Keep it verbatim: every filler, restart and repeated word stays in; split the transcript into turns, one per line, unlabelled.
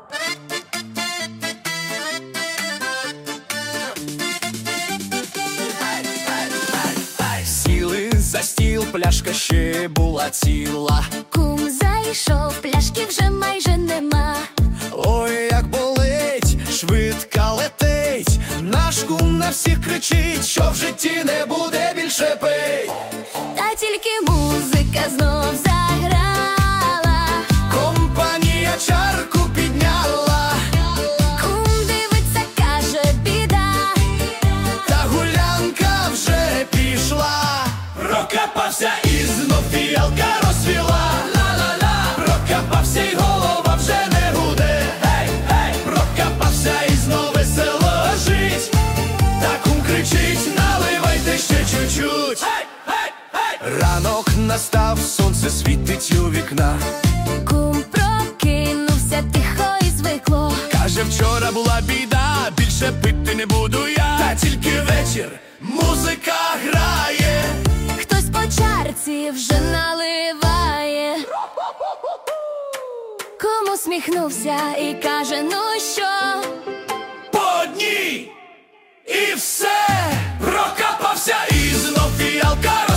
Сіли за стіл, пляшка ще була ціла.
Кум зайшов, пляшки вже майже нема.
Ой, як болить, швидка летить. Наш кум на всіх кричить, що в житті не буде більше пить.
Та тільки музика знов заграла.
Компанія чарку підняла.
Кум дивиться, каже, біда.
Та гулянка вже пішла. Прокапався і знов фіалка розцвіла. Ла-ла-ла. Прокапався і голова вже не гуде. Гей, гей. Прокапався і знов весело жить. Та кум кричить, наливайте ще чуть-чуть. Гей, гей, гей. Ранок настав, сонце світить у вікна.
Кум прокинувся тихо і звикло.
Каже, вчора була біда, більше пити не буду я. Та тільки вечір, музика грає.
Хтось по чарці вже наливає. Кум усміхнувся і каже, ну що?
По одній і все. Прокапався і знов фіалка